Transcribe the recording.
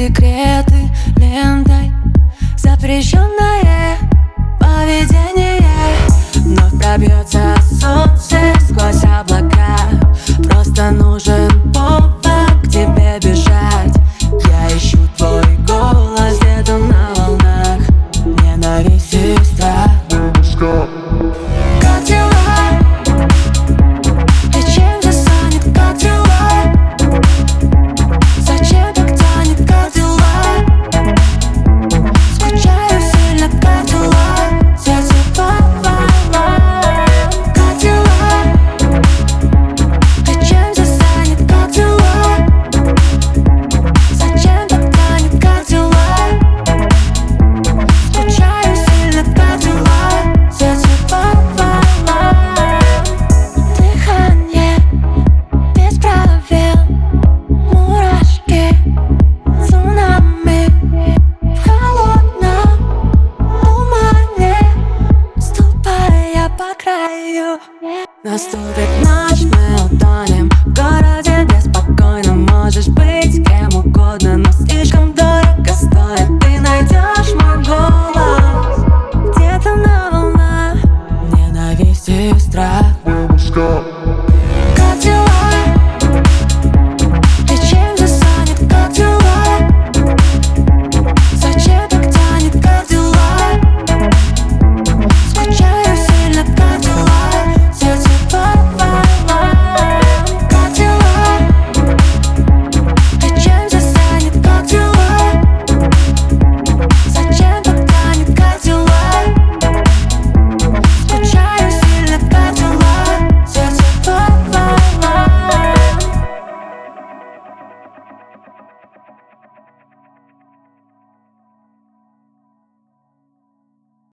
секреты лентой. Запрещенное поведение. Вновь пробьется солнце сквозь облака. Просто нужен повод к тебе бежать. Я ищу твой голос где-то на волнах ненависти и страх. Как дела? И чем же занят? Как дела? Зачем так тянет? Как дела? Скучаю сильно. Как дела? Сердце пополам. Как дела? И чем же занят? Как дела? Зачем так тянет? Как дела? Скучаю сильно. Как дела? Сердце пополам. Дыхание без правил, мурашки, цунами в холодном тумане, ступая по краю. Наступит ночь.